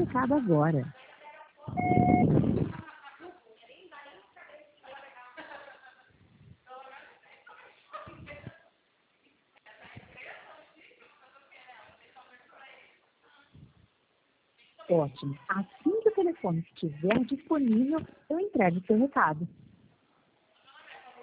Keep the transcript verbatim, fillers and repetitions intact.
recado agora. Ótimo. Assim que o telefone estiver disponível, eu entrego o seu recado.